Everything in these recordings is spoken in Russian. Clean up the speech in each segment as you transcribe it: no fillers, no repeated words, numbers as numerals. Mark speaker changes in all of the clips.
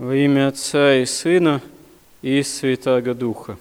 Speaker 1: Во имя Отца и Сына и Святаго Духа.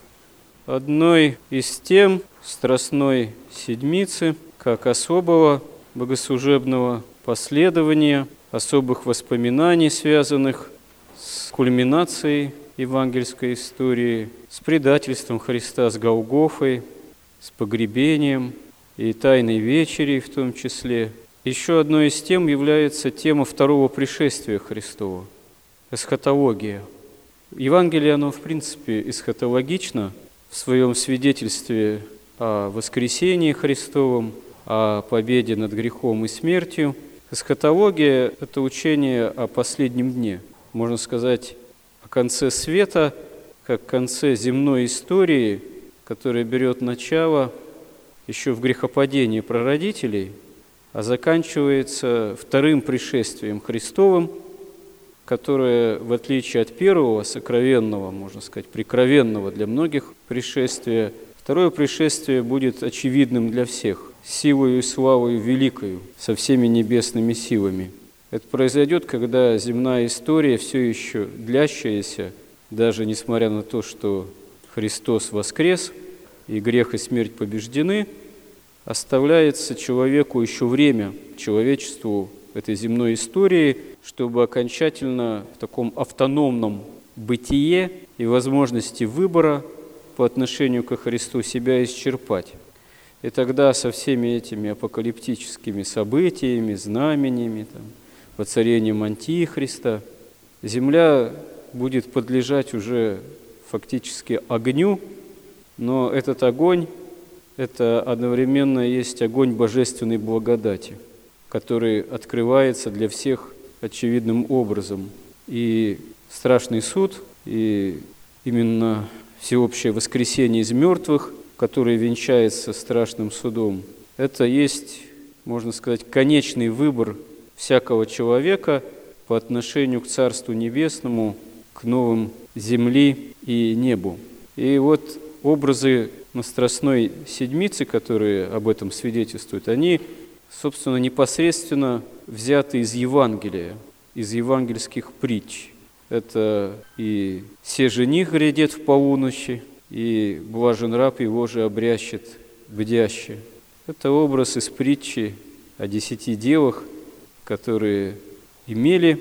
Speaker 1: Одной из тем Страстной Седмицы, как особого богослужебного последования, особых воспоминаний, связанных с кульминацией евангельской истории, с предательством Христа, с Голгофой, с погребением и Тайной вечерей в том числе. Еще одной из тем является тема второго пришествия Христова – эсхатология. Евангелие, оно в принципе эсхатологично в своем свидетельстве о воскресении Христовом, о победе над грехом и смертью. Эсхатология – это учение о последнем дне, можно сказать, о конце света, как конце земной истории, которая берет начало еще в грехопадении прародителей, а заканчивается вторым пришествием Христовым, которое, в отличие от первого, сокровенного, можно сказать, прикровенного для многих пришествия, второе пришествие будет очевидным для всех, силою и славою великою, со всеми небесными силами. Это произойдет, когда земная история, все еще длящаяся, даже несмотря на то, что Христос воскрес и грех и смерть побеждены, оставляется человеку еще время, человечеству этой земной истории, чтобы окончательно в таком автономном бытие и возможности выбора по отношению ко Христу себя исчерпать. И тогда со всеми этими апокалиптическими событиями, знамениями, воцарением Антихриста, земля будет подлежать уже фактически огню, но этот огонь – это одновременно есть огонь божественной благодати, который открывается для всех очевидным образом. И страшный суд, и именно всеобщее воскресение из мертвых, которое венчается страшным судом, это есть, можно сказать, конечный выбор всякого человека по отношению к Царству Небесному, к новым земли и небу. И вот образы на Страстной Седмице, которые об этом свидетельствуют, они, собственно, непосредственно взяты из Евангелия, из евангельских притч. Это и «се жених грядет в полуночи», и «блажен раб его же обрящет бдяще». Это образ из притчи о 10 девах, которые имели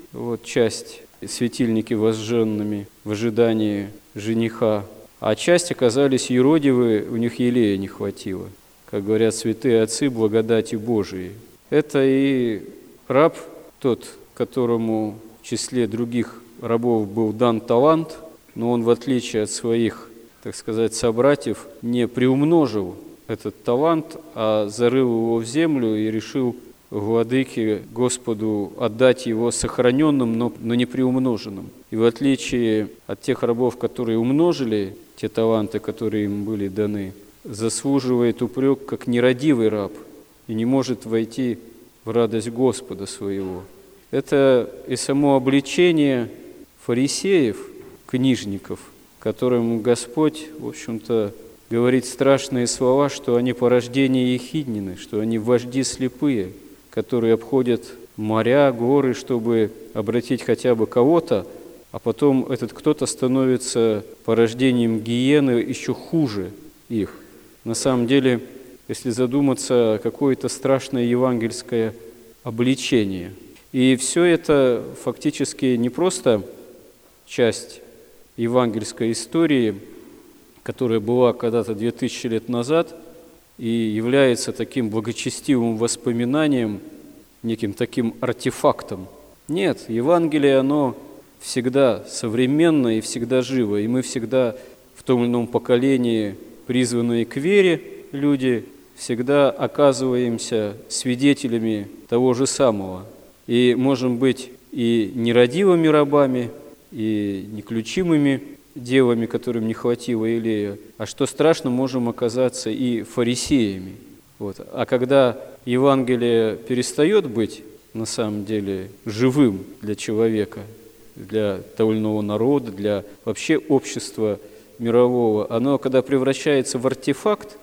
Speaker 1: часть светильники возжженными в ожидании жениха, а часть оказались юродивы, у них елея не хватило. Как говорят святые отцы, благодати Божией. Это и раб тот, которому в числе других рабов был дан талант, но он, в отличие от своих, так сказать, собратьев, не приумножил этот талант, а зарыл его в землю и решил владыке Господу отдать его сохраненным, но не приумноженным. И в отличие от тех рабов, которые умножили те таланты, которые им были даны, заслуживает упрек как нерадивый раб и не может войти в радость Господа своего. Это и само обличение фарисеев, книжников, которым Господь, в общем-то, говорит страшные слова, что они порождения ехиднины, что они вожди слепые, которые обходят моря, горы, чтобы обратить хотя бы кого-то, а потом этот кто-то становится порождением гиены еще хуже их. На самом деле, если задуматься, какое-то страшное евангельское обличение. И все это фактически не просто часть евангельской истории, которая была когда-то 2000 лет назад и является таким благочестивым воспоминанием, неким таким артефактом. Нет, Евангелие, оно всегда современно и всегда живо, и мы всегда в том или ином поколении, призванные к вере люди, всегда оказываемся свидетелями того же самого. И можем быть и нерадивыми рабами, и неключимыми девами, которым не хватило елея, а что страшно, можем оказаться и фарисеями. А когда Евангелие перестает быть, на самом деле, живым для человека, для того или иного народа, для вообще общества мирового, оно, когда превращается в артефакт,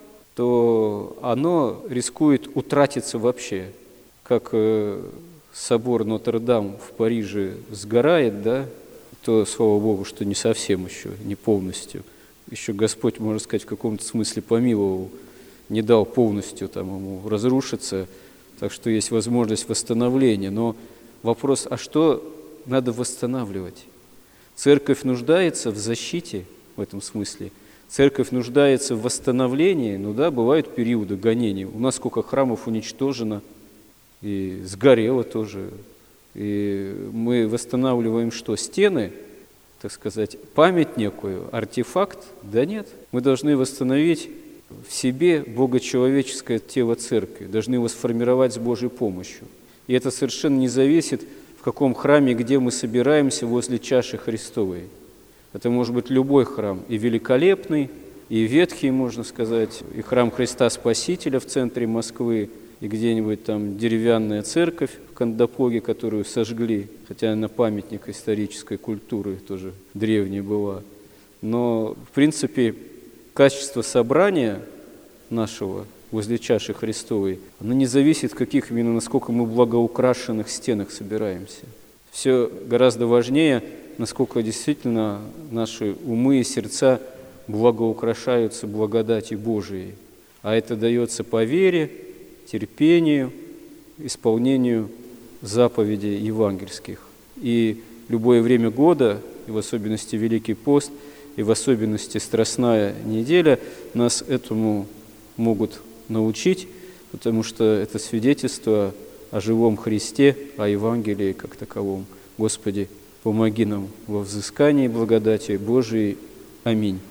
Speaker 1: то оно рискует утратиться вообще. Как собор Нотр-Дам в Париже сгорает, то, слава Богу, что не совсем еще, не полностью. Еще Господь, можно сказать, в каком-то смысле помиловал, не дал полностью там ему разрушиться, так что есть возможность восстановления. Но вопрос, а что надо восстанавливать? Церковь нуждается в защите в этом смысле. Церковь нуждается в восстановлении. Ну да, бывают периоды гонений. У нас сколько храмов уничтожено и сгорело тоже. И мы восстанавливаем что? Стены, так сказать, память некую, артефакт? Да нет. Мы должны восстановить в себе богочеловеческое тело церкви, должны его сформировать с Божьей помощью. И это совершенно не зависит, в каком храме, где мы собираемся возле чаши Христовой. Это может быть любой храм, и великолепный, и ветхий, можно сказать, и храм Христа Спасителя в центре Москвы, и где-нибудь там деревянная церковь в Кандапоге, которую сожгли, хотя она памятник исторической культуры тоже древней была. Но, в принципе, качество собрания нашего возле чаши Христовой, оно не зависит, в каких именно, насколько мы в благоукрашенных стенах собираемся. Все гораздо важнее, насколько действительно наши умы и сердца благоукрашаются благодатью Божией. А это дается по вере, терпению, исполнению заповедей евангельских. И любое время года, и в особенности Великий пост, и в особенности Страстная неделя нас этому могут научить, потому что это свидетельство о живом Христе, о Евангелии как таковом. Господи, помоги нам во взыскании благодати Божией. Аминь.